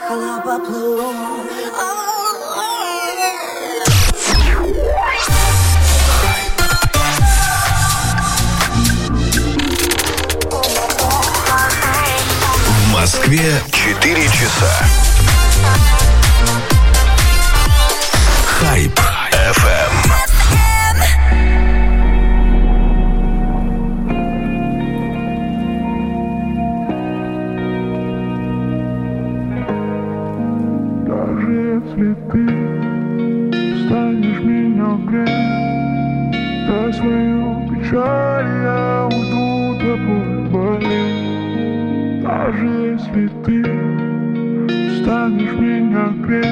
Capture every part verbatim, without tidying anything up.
она поплыву. В Москве четыре часа. Хайп эф эм. Если ты станешь меня греть, дай свою печаль, я уйду тобой болеть. Даже если ты станешь меня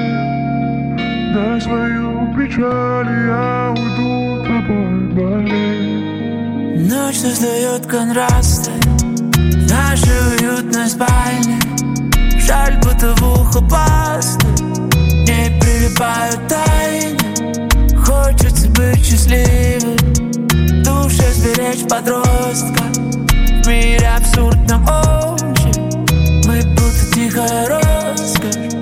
греть, дай свою печаль, я уйду тобой болеть. Ночь создает контрасты в нашей уютной спальне. Жаль, будто в ухо пасты не прилипают тайны. Хочется быть счастливым, в душе сберечь подростка. В мире абсурдном очень, мы будто тихая роскошь.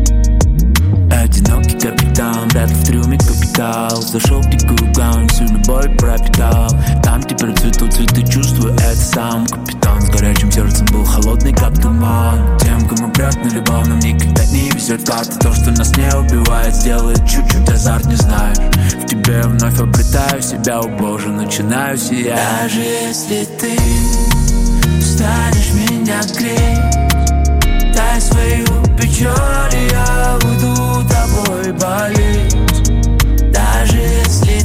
Одинокий капитан, вряд ли в трюме капитал. Зашел в дикую гавань, всю любовь пропитал. Там теперь цветут цветы, чувствую это сам. Капитан с горячим сердцем был холодный, как туман. Тем, кому прет на любовь, нам никогда не везет карта. То, что нас не убивает, сделает чуть-чуть азарт, не знаешь. В тебе вновь обретаю себя, о боже, начинаю сиять. Даже если ты станешь меня греть, дай свою печаль, я уйду тобой болеть. Даже если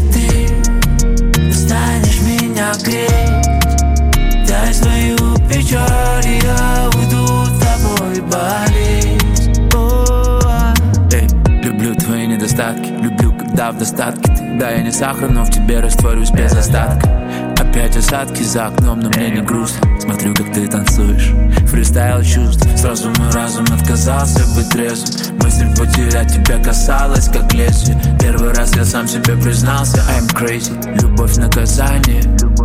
ты станешь меня греть, дай свою печаль, я уйду тобой болеть. О-а. Эй, люблю твои недостатки, люблю, когда в достатке ты. Да, я не сахар, но в тебе растворюсь без остатка. Опять осадки за окном, но мне не грустно. Смотрю, как ты танцуешь, фристайл чувств. Сразу мой разум отказался быть трезвым. Мысль потерять тебя касалась, как лезвие. Первый раз я сам себе признался, I'm crazy. Любовь наказание.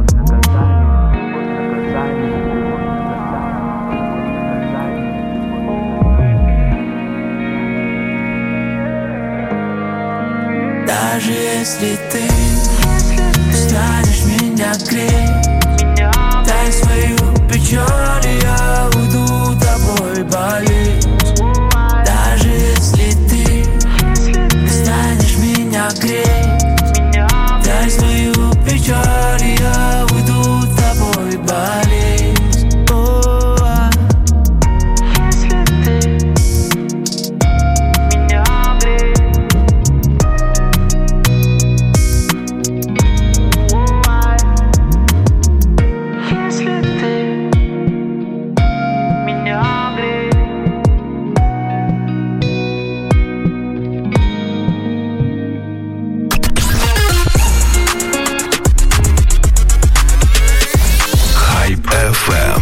Даже если ты станешь меня греть, дай свою печаль, я уйду тобой болеть. Даже если ты станешь меня греть, дай свою печаль, я уйду тобой болеть. О-а. Если ты меня греть, если ты меня греть. Хайп эф эм.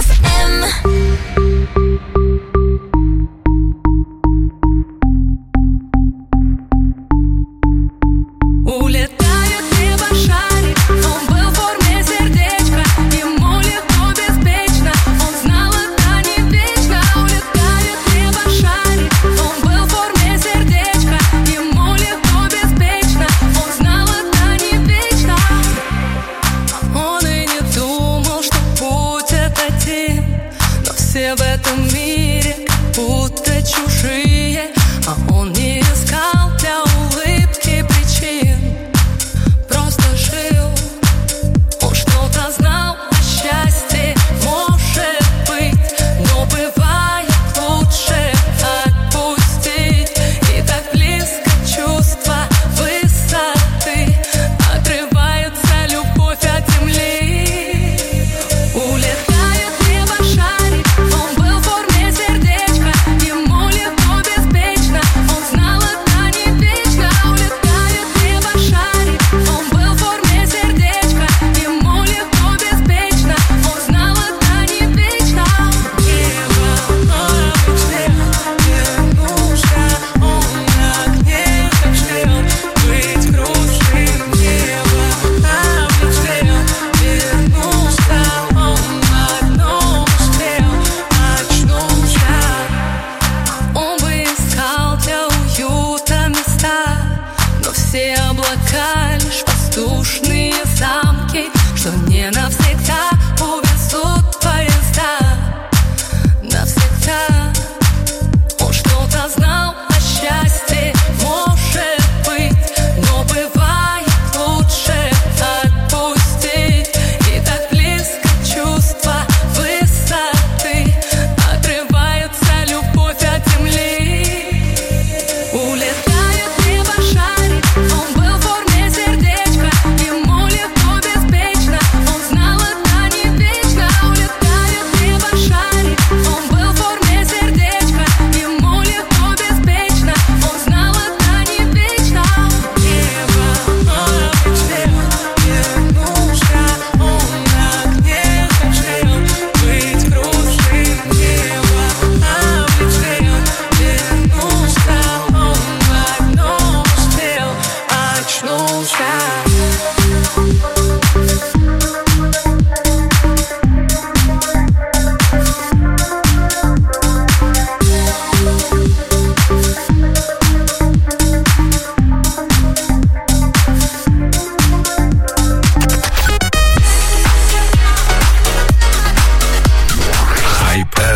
Улетает небошарик, он был в форме сердечка. Ему легко, беспечно, он знал, это не вечно. Улетает небошарик, он был в форме сердечка. Ему легко, беспечно, он знал, это не вечно. Он и не думал, что путь этот один, но все в этом мире как будто чужие. А он не искал для улыбки причин, просто жил. Он что-то знал о счастье, может быть, но бывает лучше отпустить. И так близко чувство высоты, отрывается любовь от земли. Улетает небошарик, он был в форме сердечка. Ему легко, беспечно, он знал,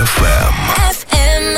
эф эм. эф эм.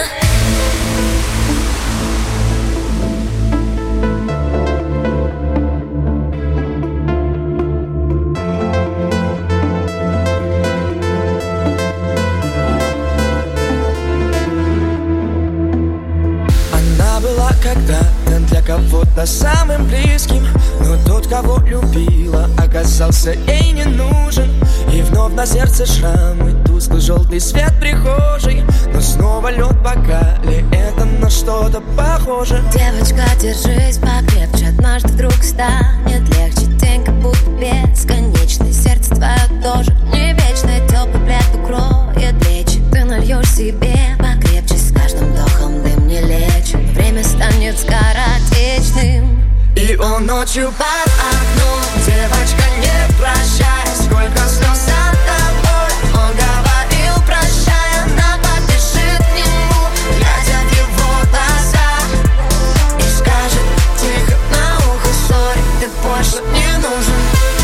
Она была когда-то для кого-то самым близким, но тот, кого любила, оказался ей не нужен. И вновь на сердце шрамы, тусклый желтый свет прихожей, но снова лед в бокале, это на что-то похоже. Девочка, держись покрепче, однажды вдруг станет легче. День как будто бесконечный, сердце твое тоже не вечное. Теплый плед укроет плечи, ты нальешь себе покрепче. С каждым вдохом дым не лечит, время станет скоротечным. И он ночью под окном, девочка, не прощай, сколько слез от тобой. Он говорил прощай, она побежит к нему, глядя в его глаза, и скажет тихо на ухо: сори, ты больше не нужен.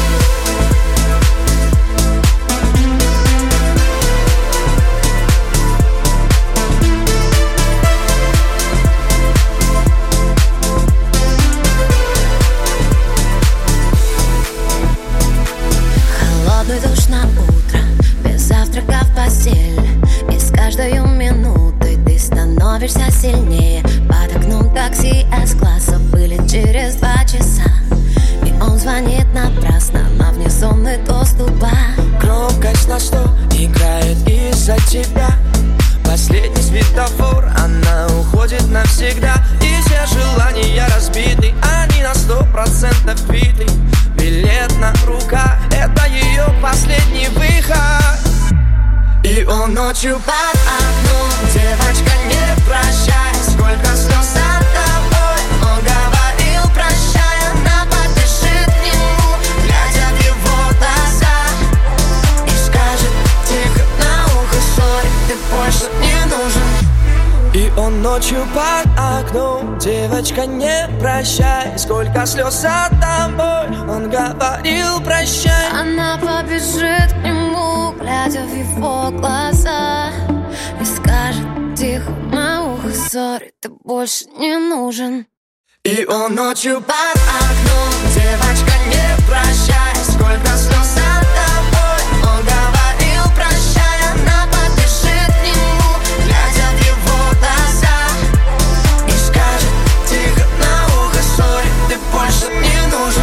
Душ на утро, без завтрака в постель. И с каждой минутой ты становишься сильнее. Под окном такси С-класса вылет через два часа. И он звонит напрасно на внезонный доступа. Громкость на сто играет из-за тебя. Последний светофор, она уходит навсегда. И все желания разбиты, они на сто процентов биты. Билетная рука, это ее последний выход. И он ночью под окном, девочка, не прощай, сколько слез от тобой. Он говорил прощай, она побежит к нему, глядя в его глаза, и скажет тихо на ухо: сори, ты больше не нужен. И он ночью под окном, девочка, не прощай, сколько слез от тобой. Он говорил прощай, она побежит к нему, глядя в его глаза, и скажет тихо на ухо: сори, ты больше не нужен. И он ночью под окном, девочка, не прощай, сколько слез от тобой. Он говорил прощай, она побежит к нему, глядя в его глаза, и скажет тихо на ухо: сори, ты больше не нужен.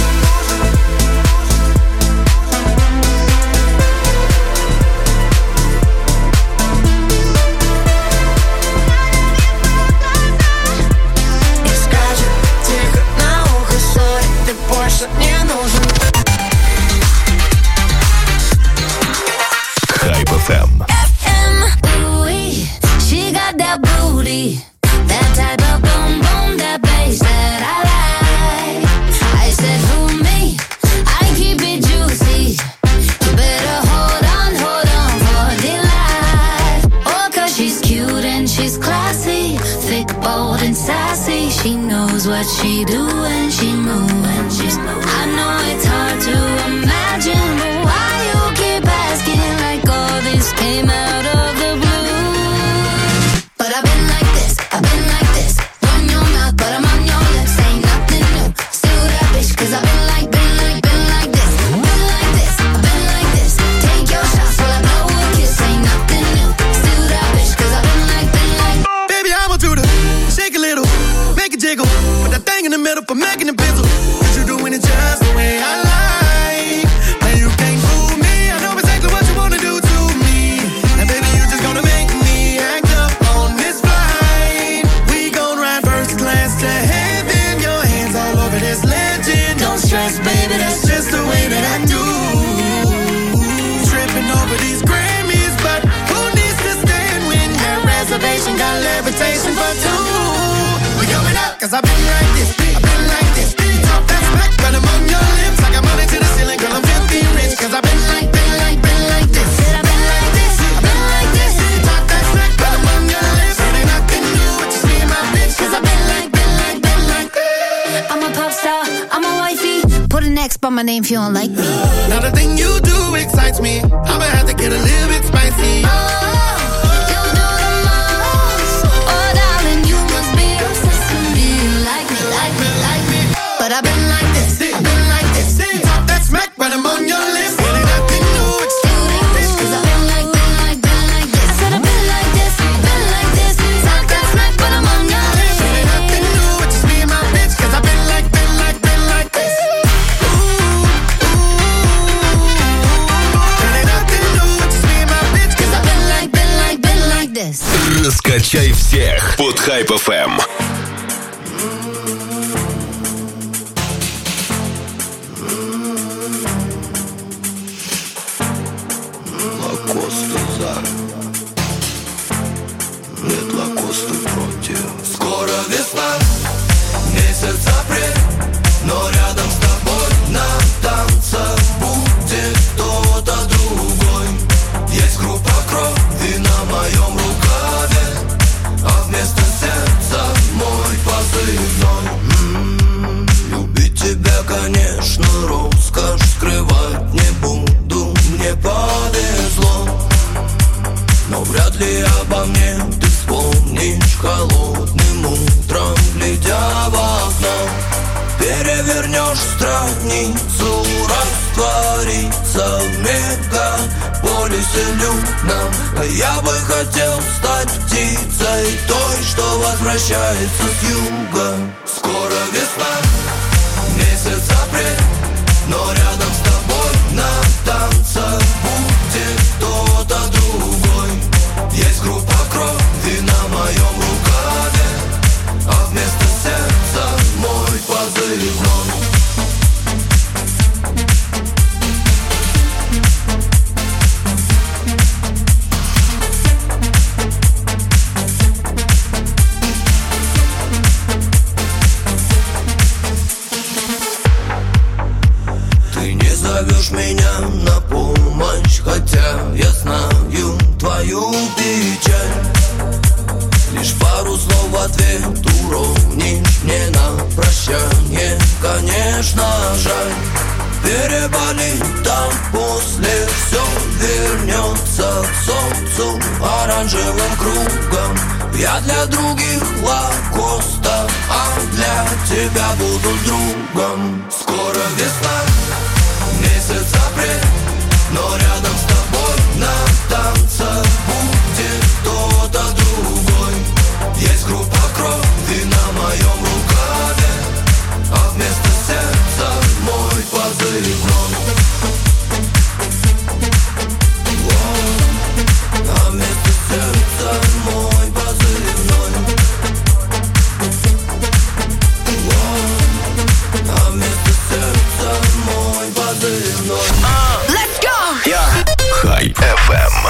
И скажет тихо на ухо: сори, ты больше не нужен. Хайп эф эм. Ooh-wee, she got that booty, that type of boom boom, that bass that I like. I said, who me? I keep it juicy. You better hold on, hold on for dear life. Oh, 'cause she's cute and she's classy, thick, bold and sassy. She knows what she do and she moves. I know it's hard to imagine, but why you keep asking like all this came out of the blue? But I've been like this, I've been like this. Run your mouth, but I'm on your lips. Ain't nothing new, still that bitch. 'Cause I've been like, been like, been like this. Been like this, I've been like this. Take your shots while I blow a kiss. Ain't nothing new, still that bitch. 'Cause I've been like, been like. Baby, I want you to shake a little, make it jiggle. Put that thing in the middle for making it bizzle. 'Cause you're doing it just the way I like. And you can't fool me, I know exactly what you wanna do to me. And baby, you just gonna make me act up on this flight. We gon' ride first class to heaven. Your hands all over this legend. Don't stress, baby, that's just the way that I do. Tripping over these Grammys, but who needs to stand when that reservation got levitation for two? We going up, 'cause I've been like this, I've been like this. Talk that smack, but I'm on your lips. I got money to the ceiling, girl, I'm filthy rich. 'Cause I've been like, been like, been like this. I've been like this, I've been like this. Talk that smack, but I'm on your lips. It ain't nothing new, what you see in my bitch. 'Cause I've been like, been like, been like this. I'm a pop star, I'm a wifey. Put an X by my name if you don't like me. Now the thing you do excites me. I'ma have to get a little bit spicy. Oh, Скачай всех под Hype эф эм. Лакосты за. Нет, лакосты против. Скоро весна, месяц апрель, но рядом с тобой на танцах будет кто-то другой. Есть группа крови на моем рукаве, а вместо сердца мой позывной. М-м-м, любить тебя, конечно, роскошь, скрывать не буду, мне повезло. Но вряд ли обо мне ты вспомнишь холодным утром, глядя в окно. Перевернешь страницу, раствориться в мегаполисе людном. А я бы хотел стать птицей той, что возвращается с юга. Скоро весна, месяц апрель, но рядом с тобой на танцах будет кто-то другой. Есть группа крови на моем рукаве, а вместо сердца мой позывной. Ты не зовешь меня на помощь, хотя я знаю твою печаль. Лишь пару слов в ответ уронишь мне на прощание. Конечно, жаль, переболит, там после все вернется к солнцу оранжевым кругом. Я для других лакоста, а для тебя буду другом. Скоро весна, месяц апрель, но рядом с тобой на танцах будет кто-то другой. Есть группа крови на моем рукаве, а вместо сердца мой позывной. А вместо сердца мой позывной. А вместо сердца мой позывной. Let's go! Yeah. Hype эф эм.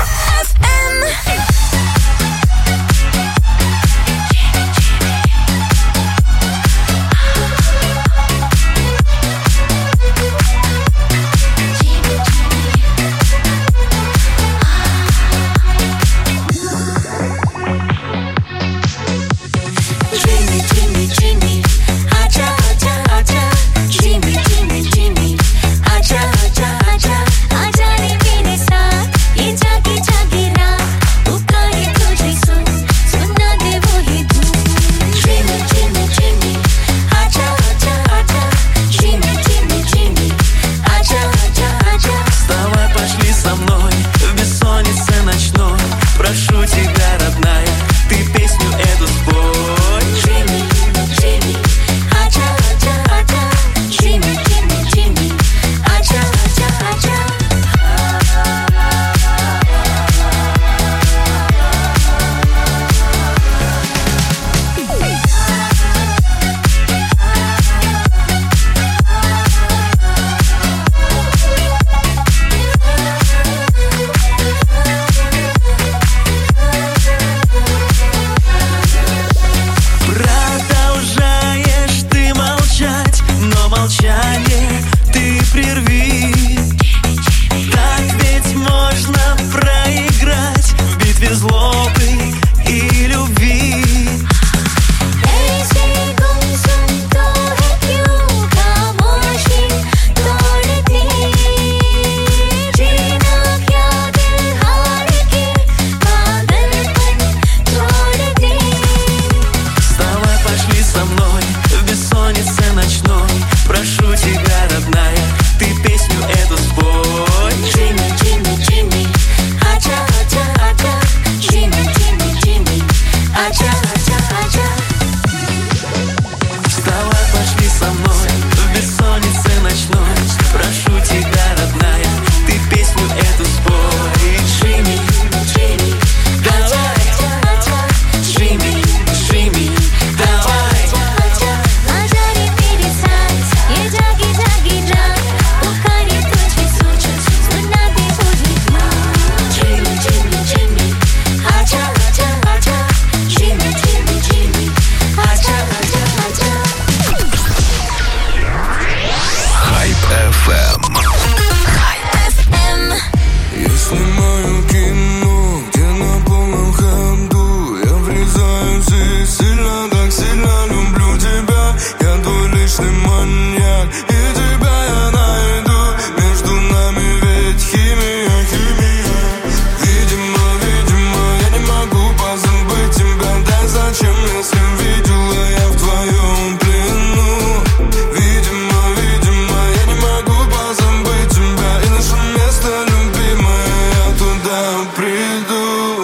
Сильно, так сильно люблю тебя. Я твой личный маньяк, и тебя я найду. Между нами ведь химия, химия. Видимо, видимо, я не могу позабыть тебя. Да зачем, если видела я в твоем плену? Видимо, видимо, я не могу позабыть тебя. И наше место любимое, я туда приду.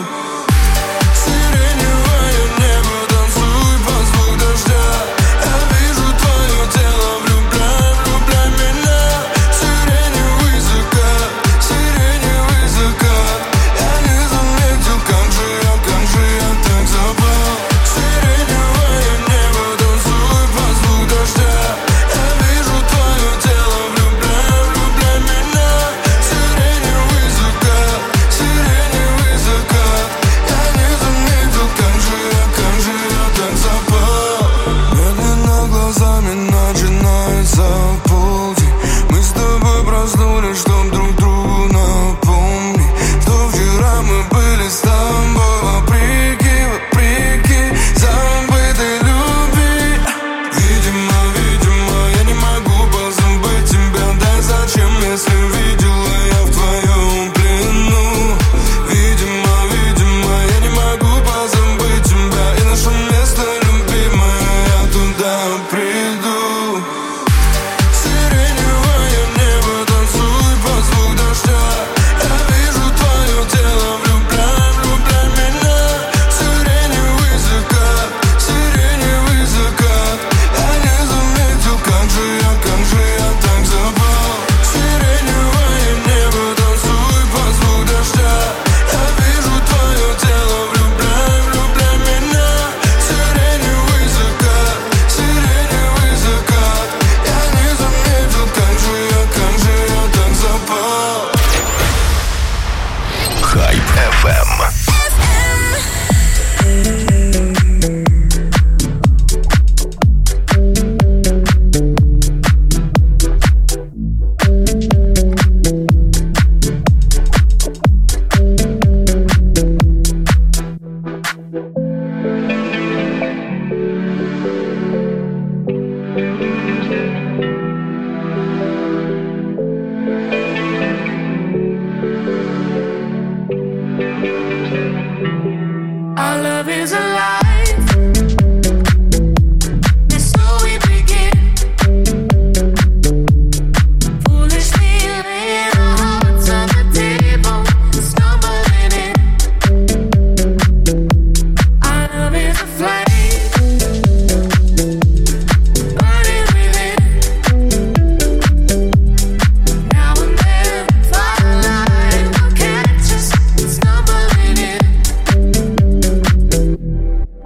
Сиреневое небо, танцуй под звук дождя. Я вижу твое тело, влюбляй, влюбляй меня. Сиреневый закат, сиреневый закат. Я не заметил, как же я, как же я так запал. Сиреневое небо, танцуй под звук дождя. Я вижу твое тело, влюбляй, влюбляй меня. Сиреневый закат, сиреневый закат. Я не заметил, как же я, как же я так запал. Медленно глазами начинается полдень. Мы с тобой проснулись, чтоб друг другу напомнить, что вчера мы были с тобой вопреки, вопреки забытой любви. Видимо, видимо, я не могу позабыть тебя. Да зачем, если видела я в твоем плену? Видимо, видимо, я не могу позабыть тебя. И наше место любимое, я туда приду. Сиреневое небо, танцуй под звук дождя. Я вижу твое тело, влюбляй, влюбляй меня. Сиреневый закат, сиреневый закат. Я не заметил, как же я, как же я так запал. Сиреневое небо, танцуй под звук дождя. Я вижу твое тело, влюбляй, влюбляй меня. Сиреневый закат, сиреневый закат. Я не заметил, как же я, как же я так запал. Хайп эф эм. Our love is alive. That's how we begin. Foolishly laying our hearts on the table, stumbling in. Our love is a flame, burning within. Now and then, firelight will catch us stumbling in.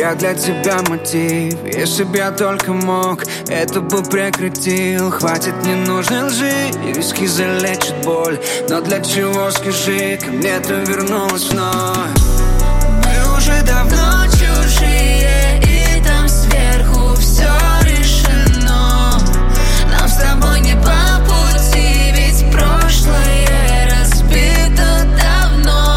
Я для тебя мотив. Если б я только мог, это бы прекратил. Хватит ненужной лжи, виски залечат боль. Но для чего, скажи, ко мне ты вернулась вновь? Мы уже давно чужие, и там сверху все решено. Нам с тобой не по пути, ведь прошлое разбито давно.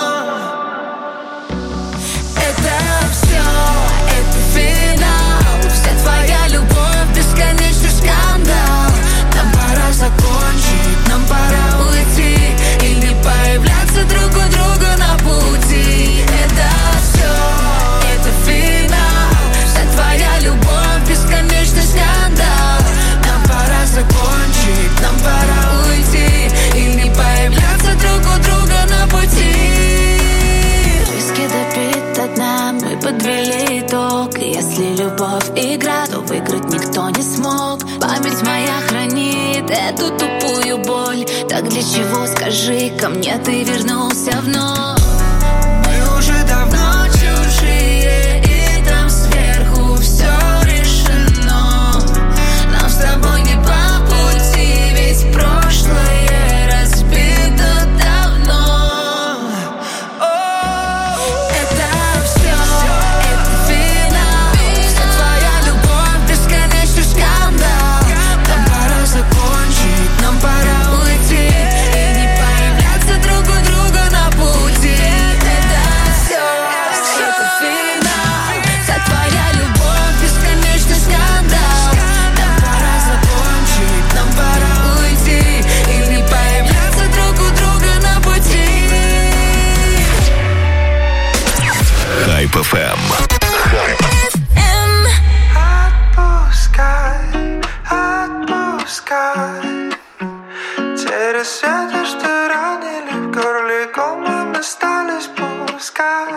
Это все, это финал. Вся твоя любовь, бесконечный скандал. Нам пора закончить, нам пора уйти и не появляться друг у друга на пути. Это все, это финал. Вся твоя любовь, бесконечный скандал. Нам пора закончить, нам пора уйти и не появляться друг у друга на пути. Виски допит до дна, мы подвели итог. Если любовь игра, то выиграть никто не смог. Память моя хранит эту тупую боль. Так для чего, скажи, ко мне ты вернулся вновь? Мы уже давно чужие, и там сверху все решено. Нам с тобой не по пути, ведь прошлое разбито давно. Это все, это финал. Вся твоя любовь, бесконечный скандал. Нам пора закончить, нам пора уйти и не появляться друг у друга на пути. Это все, это финал. Вся твоя любовь, бесконечный скандал. Нам пора закончить, нам пора уйти и не появляться друг у друга на пути. Хайп эф эм. Отпускай, отпускай те рассветы, что ранили в горле комом остались. Пускай,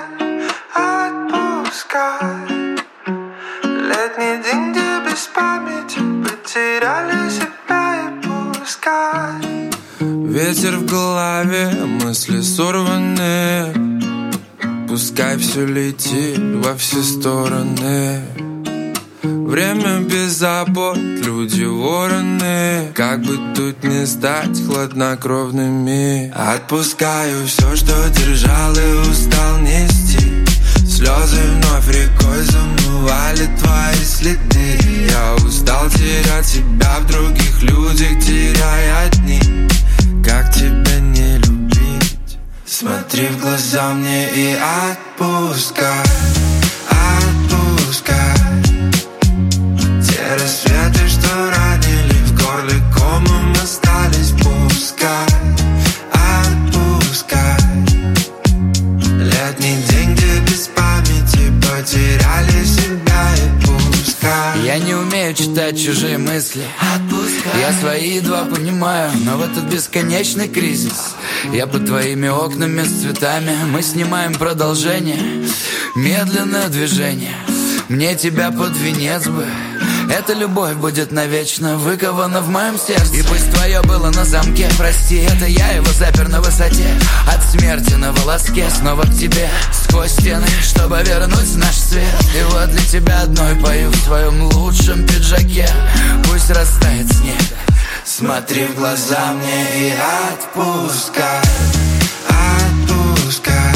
отпускай летний день, где без памяти потеряли себя. И пускай ветер в голове, мысли сорваны. Пускай все летит во все стороны. Время без забот, люди вороны. Как бы тут не стать хладнокровными. Отпускаю все, что держал и устал нести. Слезы вновь рекой замывали твои следы. Я устал терять себя в других людях, теряя дни. Как тебя не любить? Смотри в глаза мне и отпускай, отпускай те рассветы, что ранили в горле комом остались. Пускай, отпускай летний день, где без памяти потеряли себя. И пускай. Я не умею читать чужие мысли. Отпускай. Я свои едва понимаю, но в этот бесконечный кризис я под твоими окнами с цветами. Мы снимаем продолжение, медленное движение. Мне тебя под венец бы. Эта любовь будет навечно выкована в моем сердце. И пусть твое было на замке, прости, это я его запер на высоте. От смерти на волоске, снова к тебе сквозь стены, чтобы вернуть наш свет. И вот для тебя одной пою в твоем лучшем пиджаке. Пусть растает снег. Смотри в глаза мне и отпускай, отпускай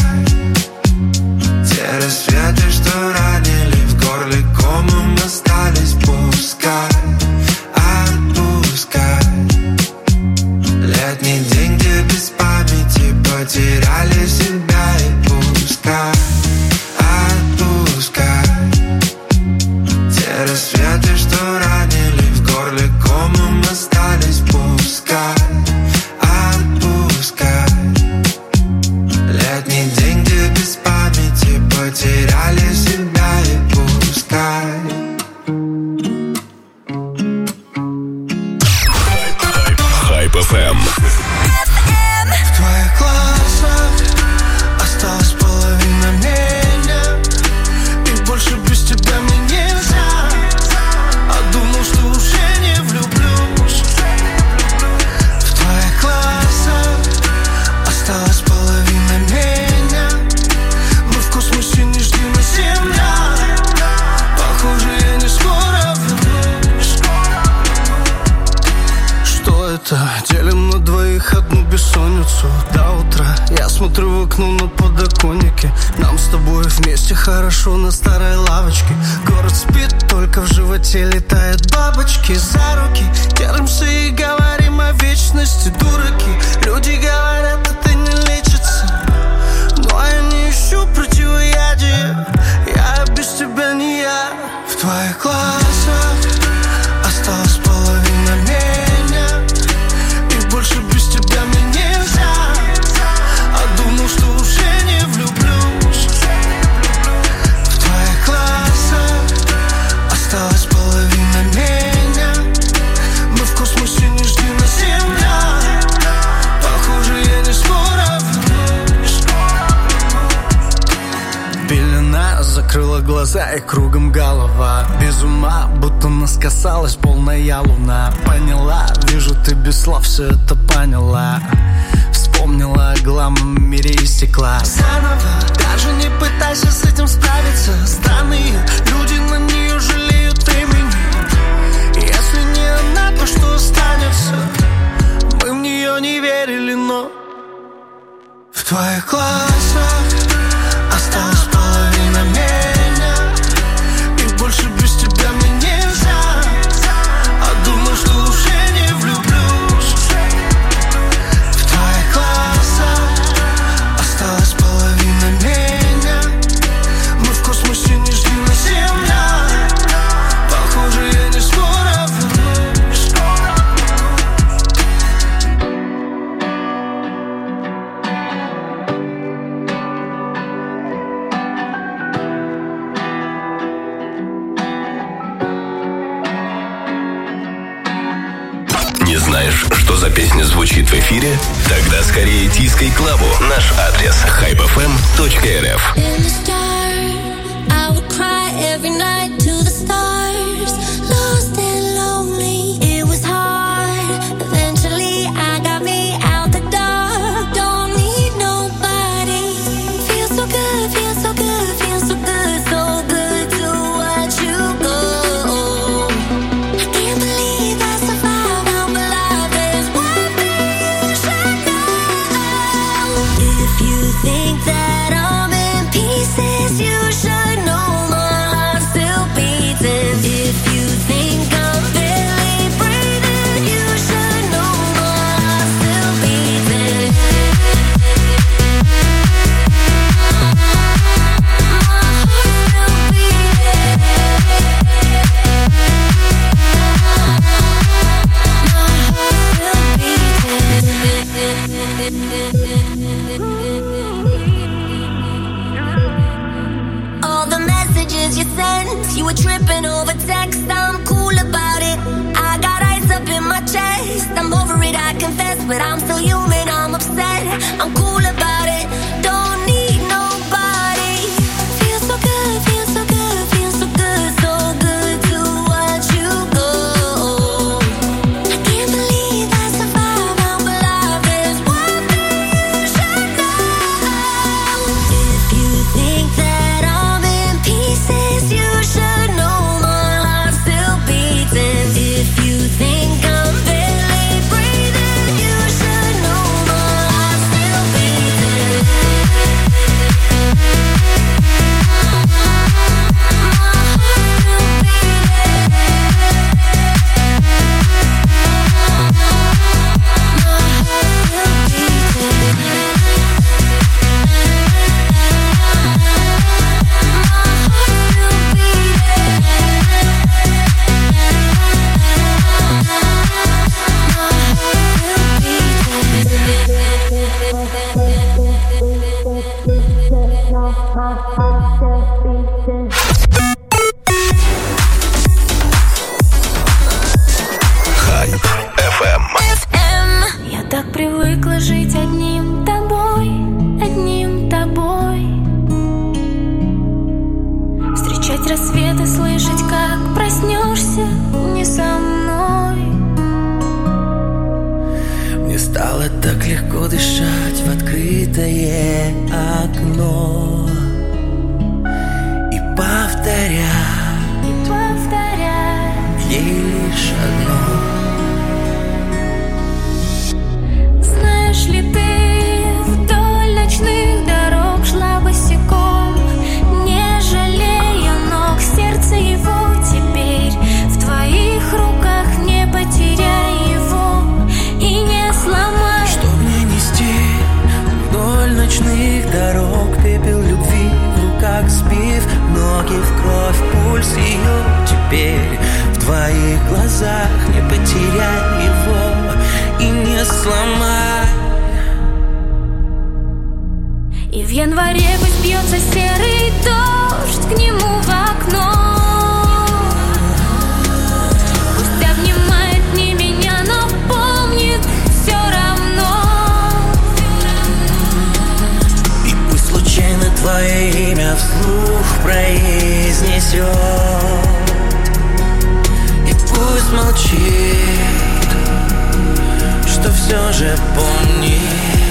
те рассветы, что ранили в горле комом остались. Пускай, отпускай летний день, где без памяти потеряли себя. И пускай, отпускай те рассветы, что ранили в горле комом остались. Пускай, отпускай летний день, где без памяти потеряли себя. И пускай. Хайп эф эм. в твоих глазах осталась половина меня, и больше без тебя мне нельзя. А думал, что уже не влюблюсь. В твоих глазах осталась половина меня. Мы в космосе, не жди на земле. будто делим на двоих одну бессонницу. До утра я смотрю в окно на подоконнике. Нам с тобой вместе хорошо на старой лавочке. Город спит, только в животе летают бабочки. За руки держимся и говорим о вечности. Дураки, люди говорят, это не лечится, но я не ищу противоядие. Я без тебя не я. В твоих глазах осталась половина меня, и больше без тебя мне нельзя. А думал, что уже не влюблюсь. В твоих глазах осталась половина меня. Мы в космосе, не жди на земля. Похоже, я не скоро вернусь. Пелена закрыла глаза и кругом голова. Без ума, будто нас касалась полная луна. Поняла, вижу, ты без слов все это поняла. Вспомнила о гламурном мире из стекла. Заново, даже не пытайся с этим справиться. Странные люди на нее жалеют имени. Если не она, то что останется? Мы в нее не верили, но в твоих глазах осталась половина меня, и больше без тебя мне нельзя. А думал, что уже не влюблюсь. В твоих глазах осталась половина меня. Мы в космосе, не жди на земля. Похоже, я не скоро вернусь. Не знаешь, что за песня звучит в эфире? Тогда скорее тискай Клаву. Наш адрес хайп эф эм точка эр эф. In the dark, I would cry every night to the stars. Lost and lonely, it was hard. Eventually, I got me out the dark. Don't need nobody. Feels so good, feels so good, feels so good, so good to watch you go. I can't believe I survived. I'm alive. There's one thing you should know. If you think that I'm in pieces, you should know my heart still beating. If you think I'm barely breathing, you should know my heart still beating. All the messages you sent, you were tripping over text. I'm cool about it. I got ice up in my chest. I'm over it, I confess, but I'm still human. I'm upset. I'm cool about it. Don't need nobody. Feels so good, feels so good, feels so good, so good to watch you go. I can't believe I survived. I'm alive. There's one thing you should know. If you think that I'm in pieces, you should know my heart still beating. If you think I'm barely breathing, you should know my heart still beating. Хайп эф эм. Я так привыкла жить одним тобой, одним тобой. Встречать рассветы, слышать, как проснешься не со мной. Мне стало так легко дышать в открытое окно и повторять И повторять ей лишь одно. твоих глазах, не потеряй его и не сломай. И в январе пусть бьется серый дождь к нему в окно. Пусть обнимает не меня, но помнит все равно. И пусть случайно твое имя вслух произнесет, и пусть молчит, что все же помнит.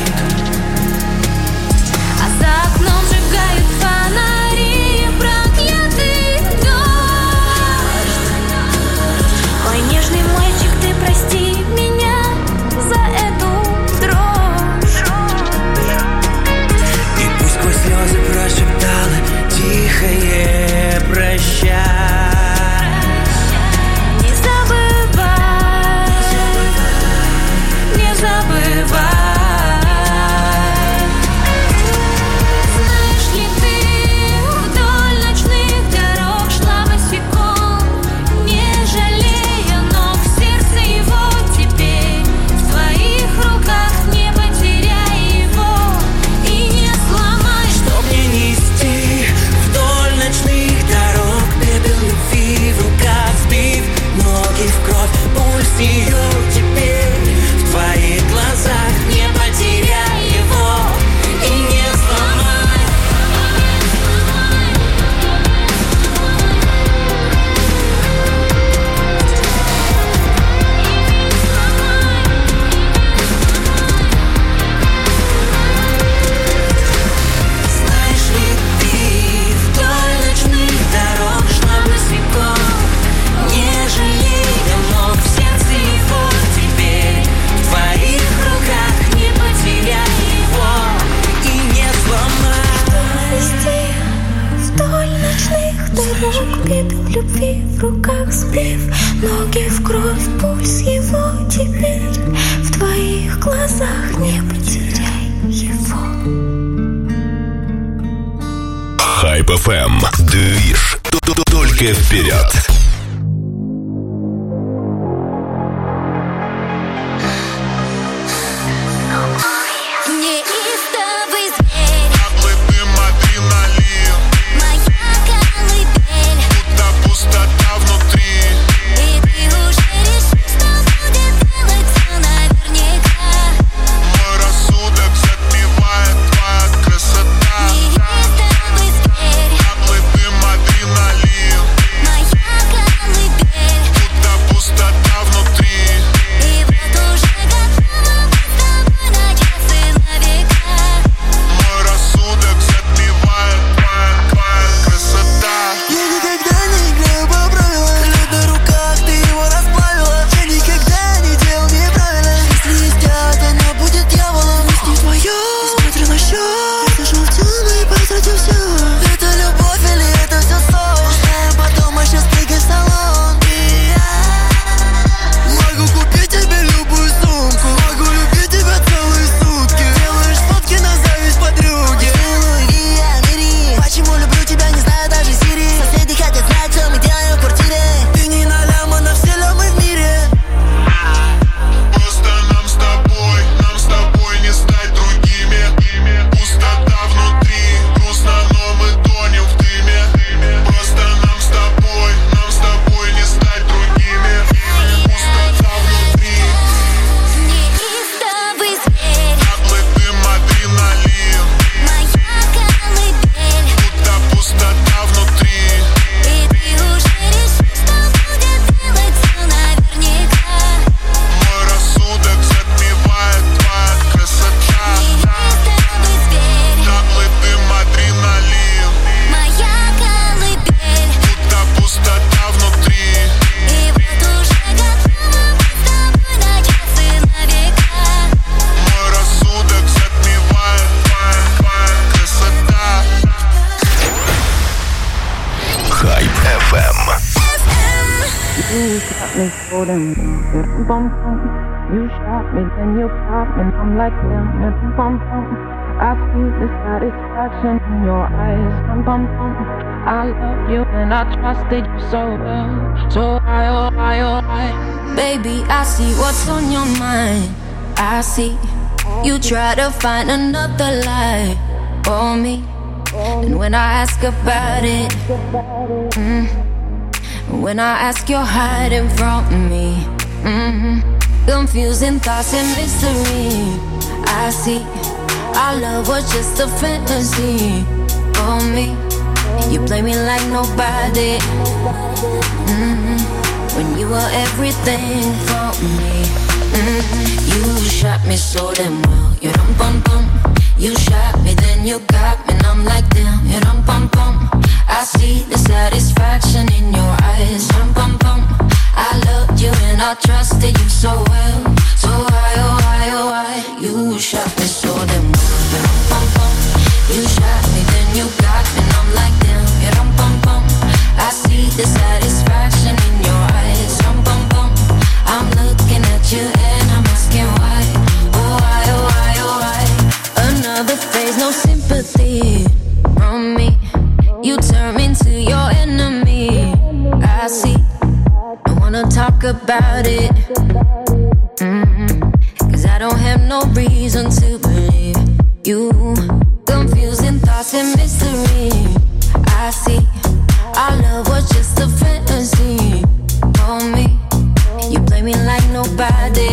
За окном сжигают фонари, проклятый дождь. Ой, нежный мальчик, ты прости меня за эту дрожь. И пусть сквозь слезы прошептала тихое прощай. Не забывай, не забывай. Ее теперь в твоих глазах, не потеряй его и не сломай. Знаешь ли ты, вдоль ночных дорог шла босиком, не жалея ног, в сердце его теперь в твоих руках, не потеряй его и не сломай. Вести вдоль ночных дорог, пепел любви в руках сбив, ноги в кровь, пульс его теперь в твоих глазах, не потеряй его. Хайп эф эм. Движ. Только вперед. You shot me, then you pop me, and I'm like, damn, and bum bum. I see the satisfaction in your eyes, bum bum bum. I love you and I trusted you so well. So why, oh why, oh why? Baby, I see what's on your mind. I see you try to find another lie for me. And when I ask about it, mm, when I ask, you're hiding from me. Mm-hmm. Confusing thoughts and mystery. I see our love was just a fantasy for me. You play me like nobody. Mm-hmm. When you were everything for me. Mm-hmm. You shot me so damn well. You dum bum bum. You shot me, then you got me, and I'm like damn. You dum bum bum. I see the satisfaction in your eyes. Dum bum bum. I loved you and I trusted you so well. So why, oh why, oh why? You shot me so damn well. You dum bum bum. You shot me, then you got me, and I'm like damn. You dum bum bum. I see the satisfaction in your eyes. Dum bum bum. I'm looking at you and I'm asking why. Oh why, oh why, oh why? Another phase, no sympathy from me. You turn into your enemy. I see. I wanna talk about it. Mm-hmm. Cause I don't have no reason to believe you. Confusing thoughts and mystery. I see. Our love was just a fantasy for me. You play me like nobody.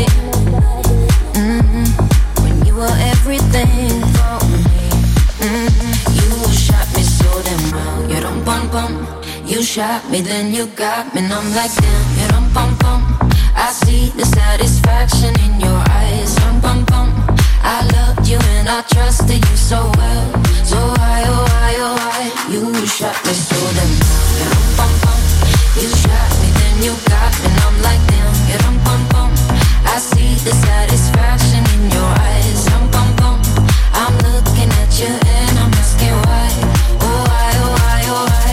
Mm-hmm. When you were everything for me. Mm-hmm. You shot me so damn well. You dum bum bum. You shot me, then you got me, and I'm like damn. You dum bum bum. I see the satisfaction in your eyes. Dum bum bum. I loved you and I trusted you so well. So why, oh why, oh why? You shot me so damn well. You dum bum bum. You shot me, then you got me, and I'm like damn. You dum bum bum. I see the satisfaction in your eyes. Dum bum bum. I'm looking at you and I'm asking why. Oh why, oh why, oh why?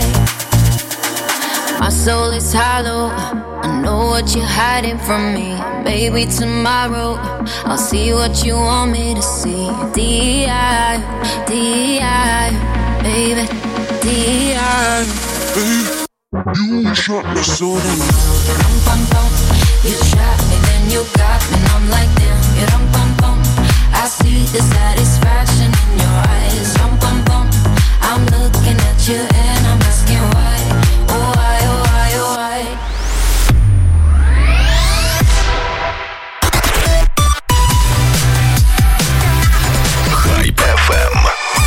My soul is hollow. I know what you're hiding from me. Maybe tomorrow I'll see what you want me to see. D I, D I, baby, D I. You shot me so damn well. Dum bum bum. You shot me, then you got me, and I'm like damn. You dum bum bum. I see the satisfaction in your eyes. Dum bum bum. I'm looking at you and I'm asking why. Oh why, oh why, oh why? Hype эф эм.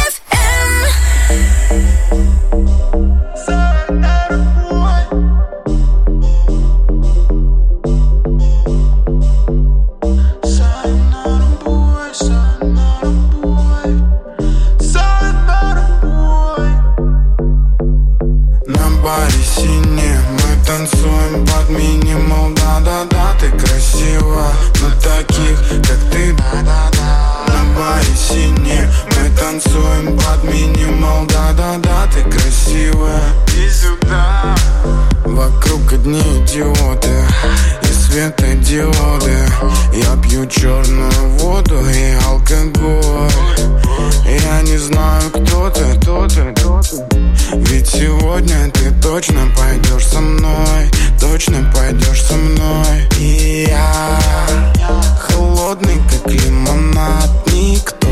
Танцуем под минимал, да-да-да, ты красива. Но таких, как ты, да-да-да. На баре сине мы танцуем под минимал, да-да-да, ты красивая. Иди сюда. Вокруг одни идиоты и светодиоды. Я пью черную воду и алкоголь. Я не знаю, кто ты, кто ты, кто ты. Ведь сегодня ты точно пойдешь со мной, точно пойдешь со мной. И я холодный, как лимонад. Никто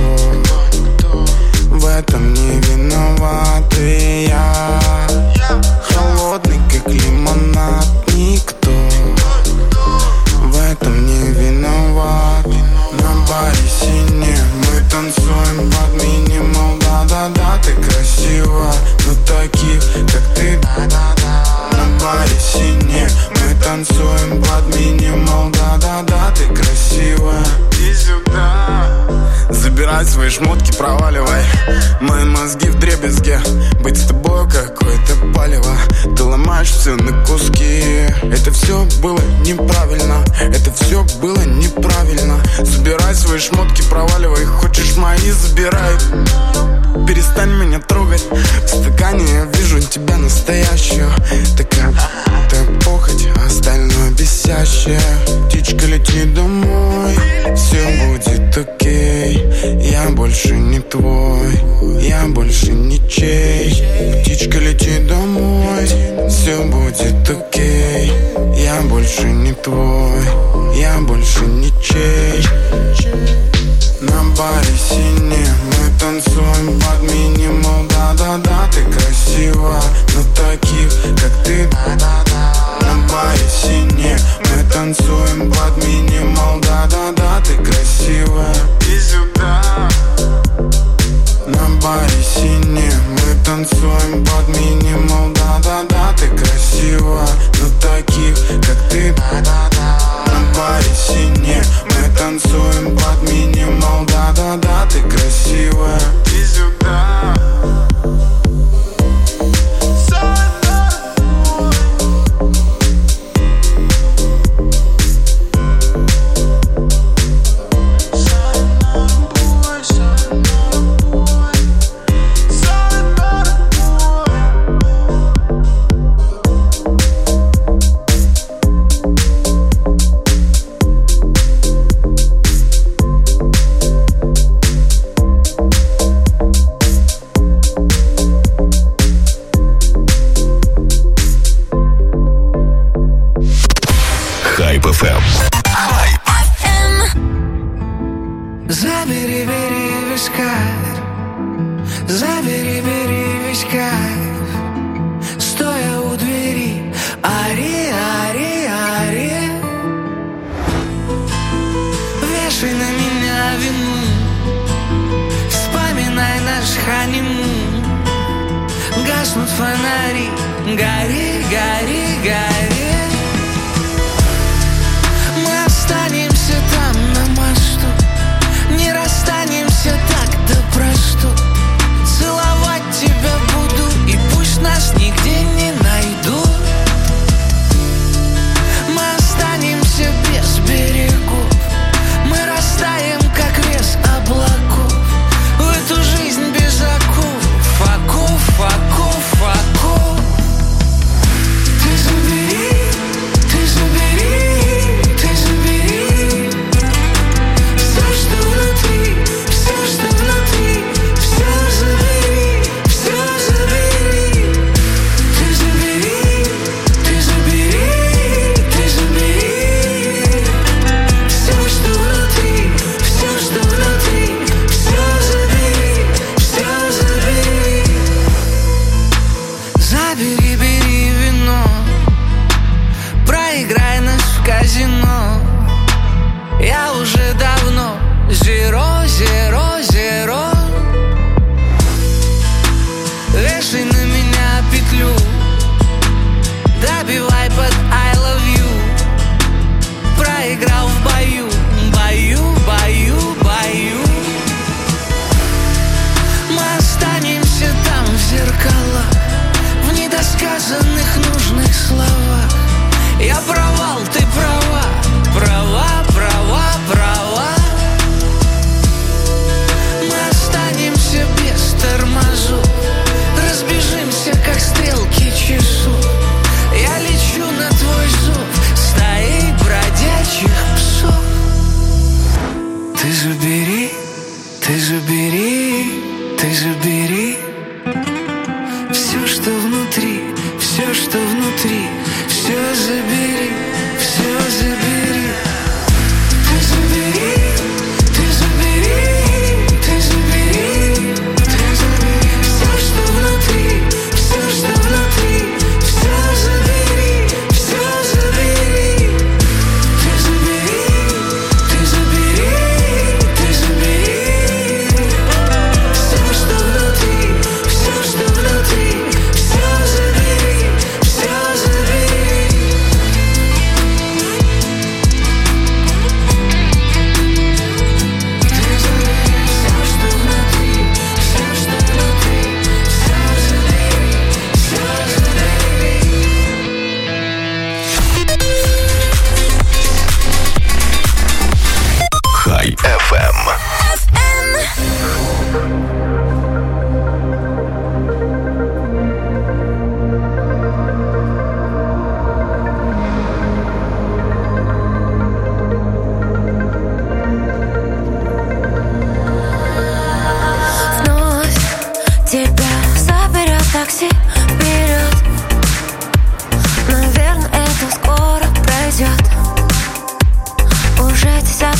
в этом не виноват. И я холодный, как лимонад. Никто в этом не виноват. На баре сине мы танцуем под минимал, да-да-да, ты красива. Но таких, как ты, да-да-да. На баре сине мы танцуем под минимал, да-да-да, ты красивая. Иди сюда. Забирай свои шмотки, проваливай. Мои мозги в дребезге. Быть с тобой какое-то палево. Ты ломаешь все на куски. Это все было неправильно. Это все было неправильно. Забирай свои шмотки, проваливай. Хочешь мои, забирай. Перестань меня трогать. В стакане я вижу тебя настоящую. Такая, такая похоть, остальное бесящее. Птичка, лети домой. Все будет окей. Я больше не твой. я больше ничей. Птичка, лети домой, все будет окей. Я больше не твой, я больше ничей. На баре сине мы танцуем под минимал. Да-да-да, ты красива, но таких, как ты, да-да-да. На баре сине мы танцуем под минимал. Да-да-да, ты красивая, иди сюда. На баре сине мы танцуем под минимал. Да-да-да, ты красива, но таких, как ты, да-да-да. На баре сине мы танцуем под минимал. Да-да-да, ты красивая, иди сюда. Забери, бери весь кайф, забери, бери весь кайф. Стоя у двери, ари, ари, ари. Вешай на меня вину, вспоминай наш ханимун. Гаснут фонари, гори, гори, гори. Мы останемся там на мосту, не расстанемся так, да про что. Целовать тебя буду, и пусть нас нигде не найдут. Мы останемся без берегов, мы растаем, как лес облаков. В эту жизнь без оков, оков, оков, оков. Ты забери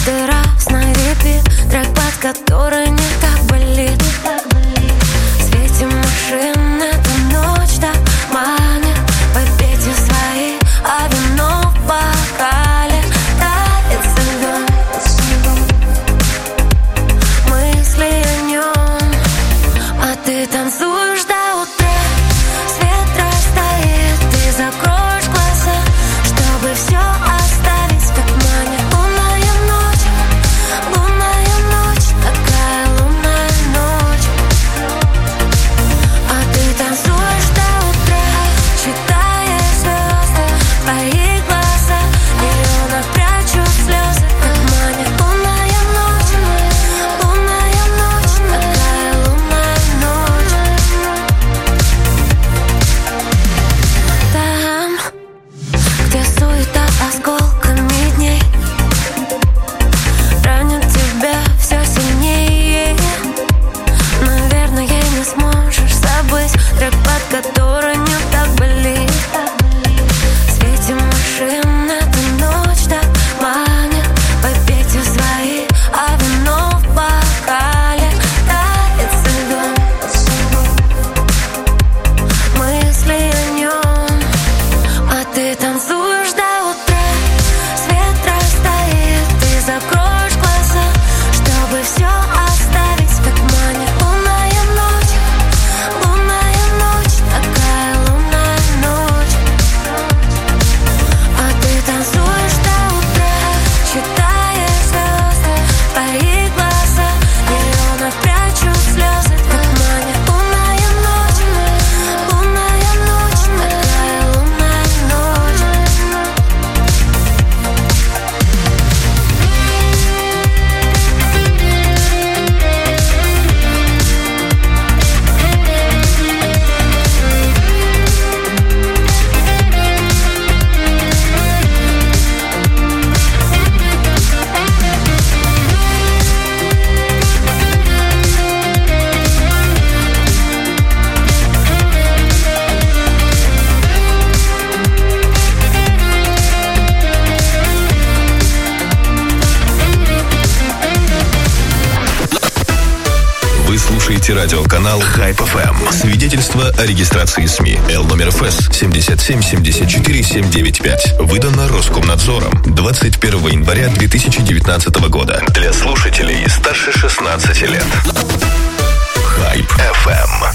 каждый раз на репит трек, под который не так болит. Светим машин, эта ночь так манит. Попейте свои, а вино в бокале тает со льдом. Мысли о нем, а ты танцуешь до утра. Свет растает, ты закроешь глаза, чтобы все оставить как манит. Лунная ночь, лунная ночь, такая лунная ночь. А ты танцуешь до утра, читая звезды, твои глаза, и я прячу слезы, как манит. Лунная ночь, лунная ночь, такая лунная ночь. Там, где суета осколками дней ранит тебя все сильнее. Наверное, не сможешь забыть трек, под который не так болит. Светим машин, эта ночь так манит. Попейте свои, а вино в бокале тает со льдом. Мысли о нем, а ты танцуешь до утра. Свет растает, ты закроешь глаза, чтобы все оставить как манит. Лунная ночь, лунная ночь, такая лунная ночь. А ты танцуешь до утра, читая звезды, твои глаза, я прячу слезы, как манит. Лунная ночь, лунная ночь, такая лунная ночь. Вы слушаете радиоканал Hype эф эм. Свидетельство о регистрации СМИ. Л номер эф эс семь семь семь четыре семь девять пять. Выдано Роскомнадзором двадцать первого января две тысячи девятнадцатого года. Для слушателей старше шестнадцати лет. Hype эф эм.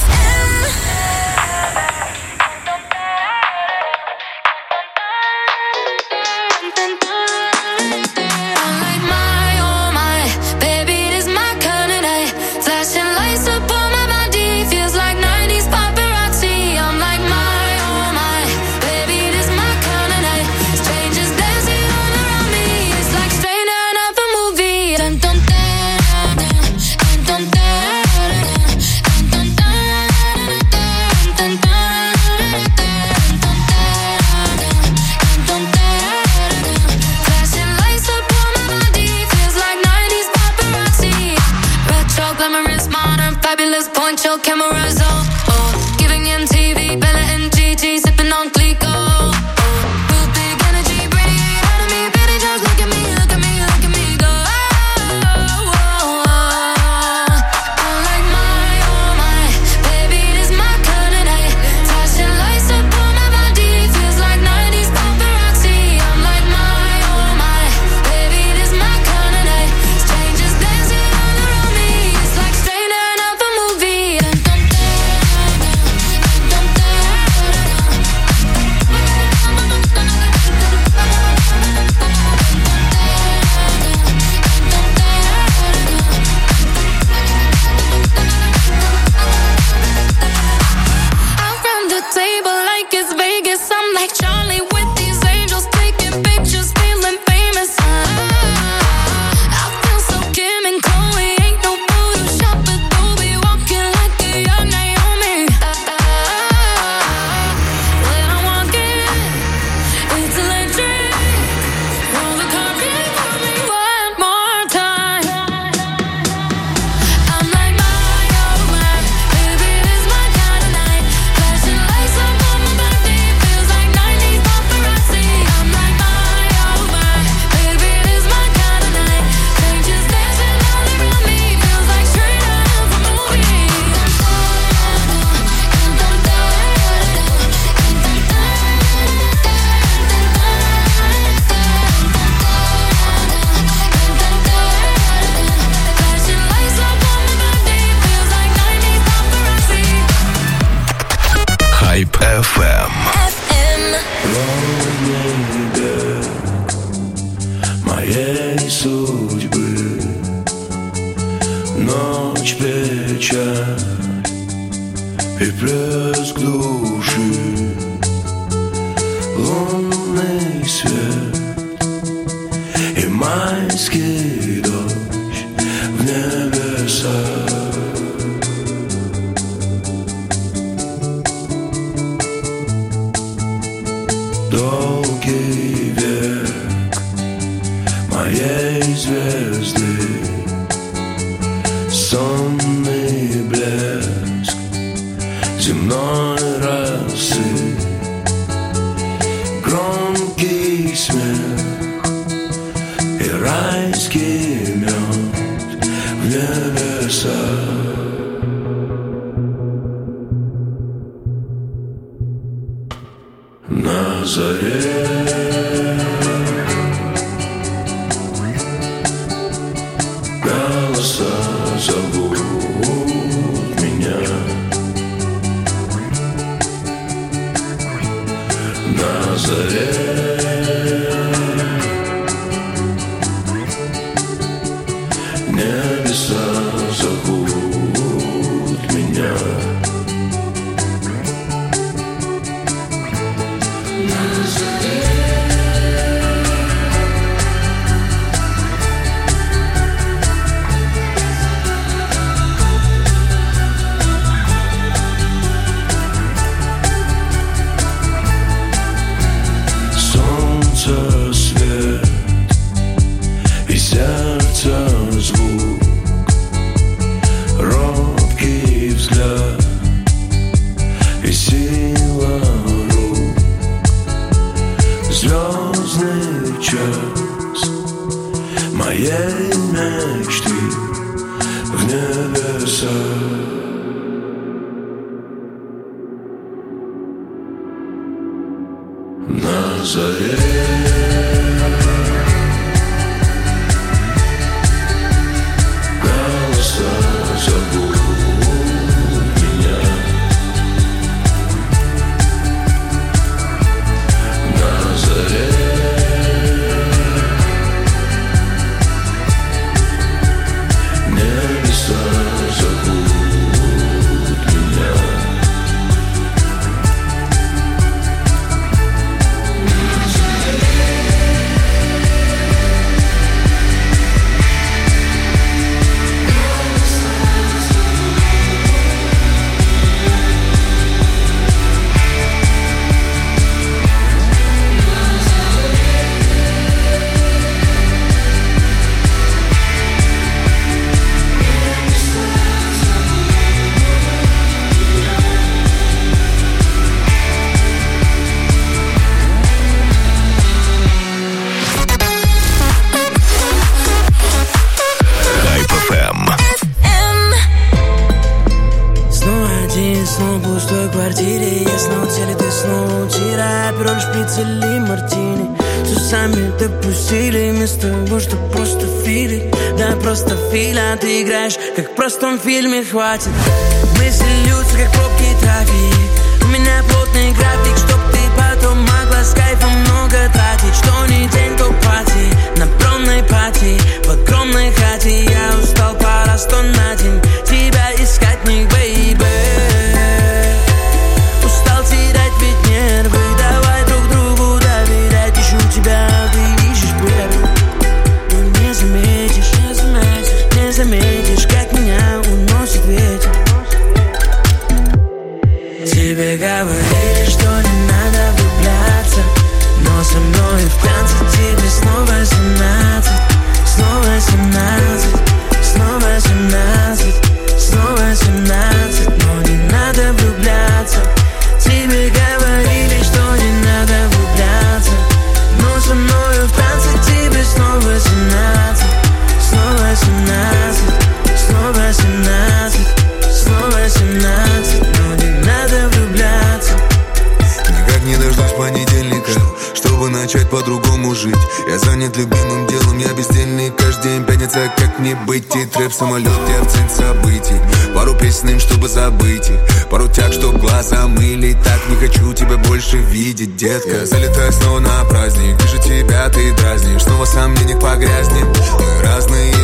Poncho cameras on, oh, giving M T V, Bella and Gigi, sipping on Clico. Oh, real big energy, radiate out of me, baby, just look at me, look at me, look at me go. Oh, oh, oh. I'm like my, oh my, baby, this my kind of night. Flashing lights up on my body, feels like nineties paparazzi. I'm like my, oh my, baby, this my kind of night. Strangers dancing all around me, it's like straight out of a movie. моей судьбы. Ночь, печаль и плеск души, лунный свет и майский дождь в небесах. Долгий век моей звезды, сонный блеск земной росы, громкий смех и райский мед в небесах. На заре голоса зовут меня. На заре небеса зовут меня. Свет и сердце звук, робкий взгляд и сила рук, звездный час моей мечты в небесах. На заре голоса зовут меня. На заре небеса зовут меня. Снова в пустой квартире, я снова целый, ты снова утира. Апероль, шприц или мартини, все сами допустили, вместо того, что просто фили. Да просто филя, ты играешь, как в простом фильме, хватит. Мысли льются, как пробки трафик. У меня плотный график, чтоб ты потом могла с кайфом много тратить. Что не день, то пати, на промной пати, в огромной хате. Я устал, пора сто на день тебя искать, не бейбэ. Терять ведь нервы, давай друг другу доверять. Ищу тебя, ты ищешь первый. Но не заметишь, не заметишь, не заметишь, как меня уносит ветер. Тебе говорили, что не надо влюбляться, но со мной в танце тебе снова делом я бездельный. Каждый день пятница, как мне быть? И трэп, самолет, я в центре событий. Пару песен им, чтобы забыть их. Пару тяг, чтоб глаза мыли. Так не хочу тебя больше видеть, детка. Я залетаю снова на праздник. Вижу тебя, ты дразнишь. Снова сомнениях погрязнем. Мы разные